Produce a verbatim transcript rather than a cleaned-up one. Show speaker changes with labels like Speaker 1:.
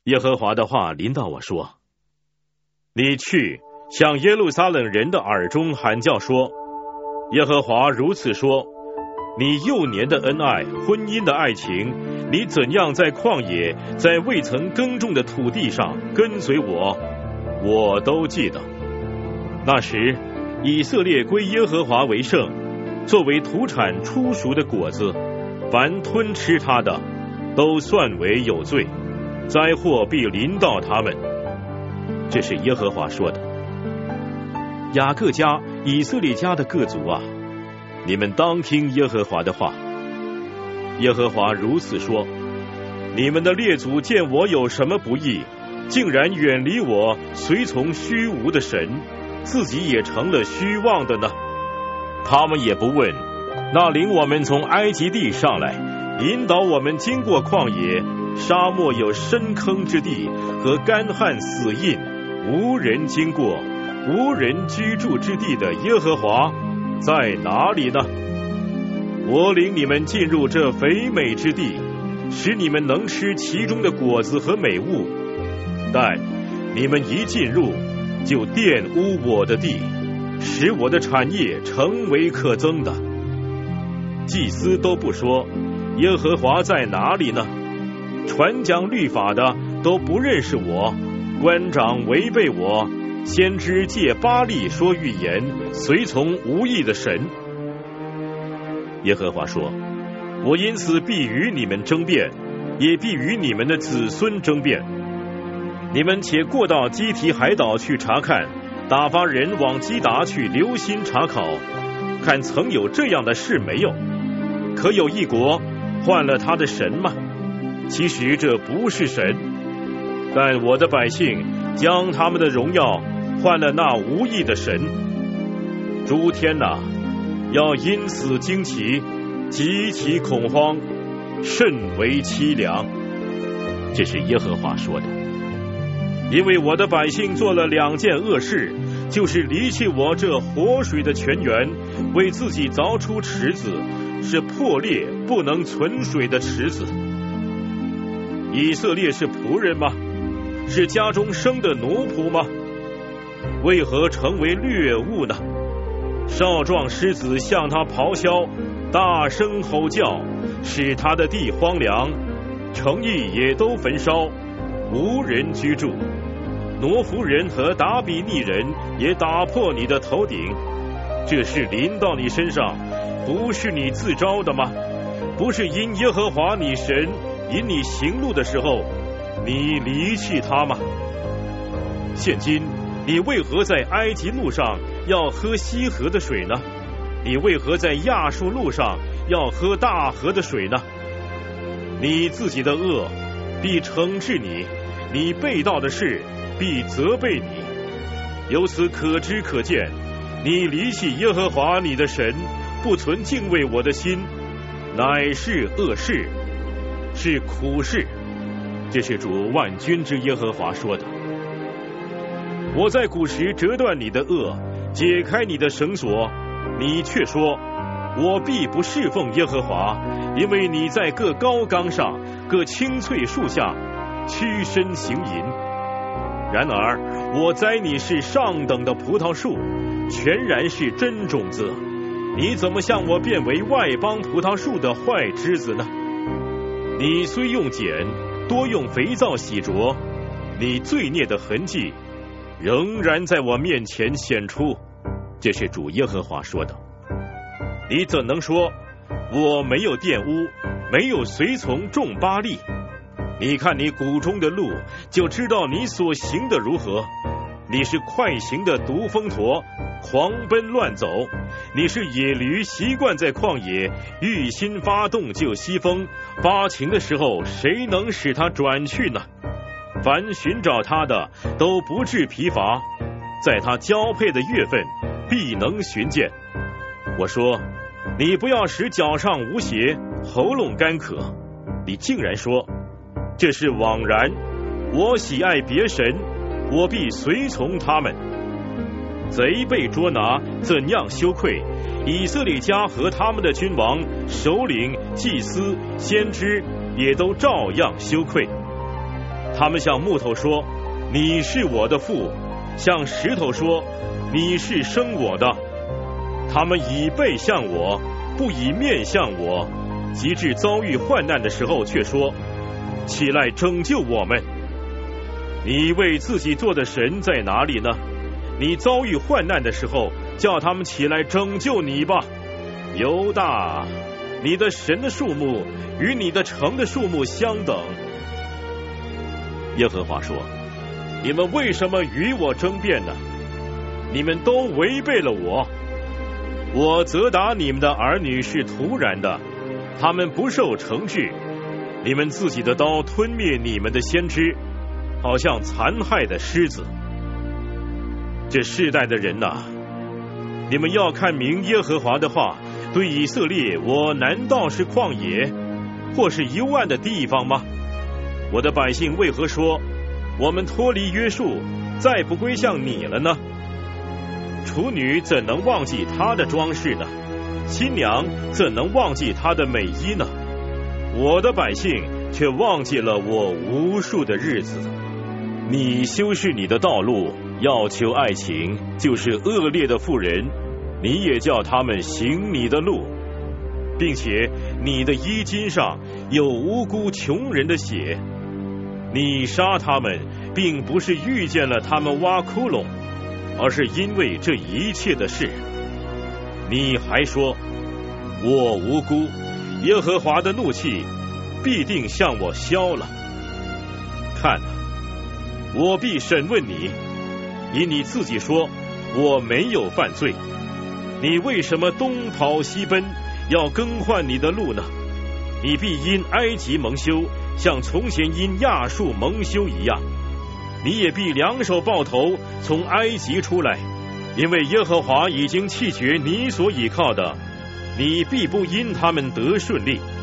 Speaker 1: 耶和华的话临到我说：你去向耶路撒冷人的耳中喊叫说，耶和华如此说，你幼年的恩爱，婚姻的爱情，你怎样在旷野，在未曾耕种的土地上跟随我，我都记得。那时以色列归耶和华为圣，作为土产出熟的果子，凡吞吃它的都算为有罪，灾祸必临到他们。这是耶和华说的。雅各家、以色列家的各族啊，你们当听耶和华的话。耶和华如此说，你们的列祖见我有什么不义，竟然远离我，随从虚无的神，自己也成了虚妄的呢。他们也不问，那领我们从埃及地上来，引导我们经过旷野，沙漠有深坑之地和干旱死印，无人经过，无人居住之地的耶和华在哪里呢？我领你们进入这肥美之地，使你们能吃其中的果子和美物，但你们一进入，就玷污我的地，使我的产业成为可憎的。祭司都不说耶和华在哪里呢？传讲律法的都不认识我，官长违背我，先知借巴力说预言，随从无义的神。耶和华说，我因此必与你们争辩，也必与你们的子孙争辩。你们且过到基提海岛去查看，打发人往基达去留心查考，看曾有这样的事没有？可有一国换了他的神吗？其实这不是神，但我的百姓将他们的荣耀换了那无义的神。诸天哪，要因此惊奇，极其恐慌，甚为凄凉。这是耶和华说的。因为我的百姓做了两件恶事，就是离弃我这活水的泉源，为自己凿出池子，是破裂不能存水的池子。以色列是仆人吗？是家中生的奴仆吗？为何成为掠物呢？少壮狮子向他咆哮，大声吼叫，使他的地荒凉，城邑也都焚烧，无人居住。挪弗人和达比尼人也打破你的头顶。这事临到你身上，不是你自招的吗？不是因耶和华你神引你行路的时候，你离弃他吗？现今你为何在埃及路上要喝西河的水呢？你为何在亚述路上要喝大河的水呢？你自己的恶必惩治你，你背道的事必责备你。由此可知可见，你离弃耶和华你的神，不存敬畏我的心，乃是恶事，是苦事。这是主万军之耶和华说的。我在古时折断你的恶，解开你的绳索，你却说，我必不侍奉耶和华，因为你在各高冈上、各青翠树下屈身行淫。然而我栽你是上等的葡萄树，全然是真种子，你怎么向我变为外邦葡萄树的坏枝子呢？你虽用碱，多用肥皂洗濯，你罪孽的痕迹仍然在我面前显出。这是主耶和华说的。你怎能说我没有玷污，没有随从众巴力？你看你谷中的路，就知道你所行的如何。你是快行的毒蜂驼，狂奔乱走；你是野驴，习惯在旷野，欲心发动就西风，发情的时候，谁能使它转去呢？凡寻找它的都不致疲乏，在它交配的月份必能寻见。我说，你不要使脚上无鞋，喉咙干渴。你竟然说，这是枉然。我喜爱别神，我必随从他们。贼被捉拿，怎样羞愧？以色列家和他们的君王、首领、祭司、先知也都照样羞愧。 他们向木头说，你是我的父，向石头说，你是生我的。他们以背向我，不以面向我，及至遭遇患难的时候，却说，起来拯救我们。你为自己做的神在哪里呢？你遭遇患难的时候，叫他们起来拯救你吧。犹大，你的神的数目与你的城的数目相等。耶和华说，你们为什么与我争辩呢？你们都违背了我。我责打你们的儿女是突然的，他们不受惩治。你们自己的刀吞灭你们的先知，好像残害的狮子。这世代的人哪，你们要看明耶和华的话，对以色列，我难道是旷野，或是幽暗的地方吗？我的百姓为何说，我们脱离约束，再不归向你了呢？处女怎能忘记她的装饰呢？新娘怎能忘记她的美衣呢？我的百姓却忘记了我无数的日子。你修饰你的道路，要求爱情，就是恶劣的妇人，你也叫他们行你的路，并且你的衣襟上有无辜穷人的血。你杀他们，并不是遇见了他们挖窟窿，而是因为这一切的事。你还说，我无辜，耶和华的怒气必定向我消了。看啊，我必审问你，因你自己说我没有犯罪。你为什么东跑西奔，要更换你的路呢？你必因埃及蒙羞，像从前因亚述蒙羞一样。你也必两手抱头，从埃及出来，因为耶和华已经弃绝你所倚靠的，你必不因他们得顺利。